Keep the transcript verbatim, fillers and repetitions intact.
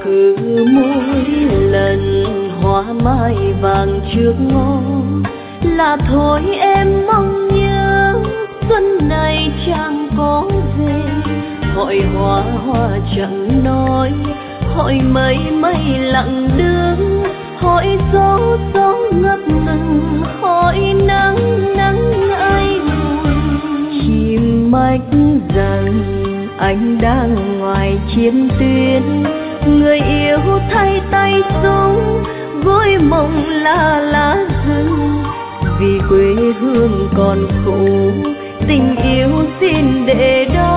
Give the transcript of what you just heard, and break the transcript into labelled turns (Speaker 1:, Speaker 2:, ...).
Speaker 1: cứ mỗi lần hoa mai vàng trước ngõ là thôi em mong nhớ xuân này chẳng có về. Hỏi hoa hoa chẳng nói, hỏi mây mây lặng đứng, hỏi gió gió ngập ngừng, hỏi nắng nắng ai buồn. Chim mách rằng anh đang ngoài chiến tuyến, người yêu thay tay súng với mộng là lá rừng. Vì quê hương còn khổ, tình yêu xin để đó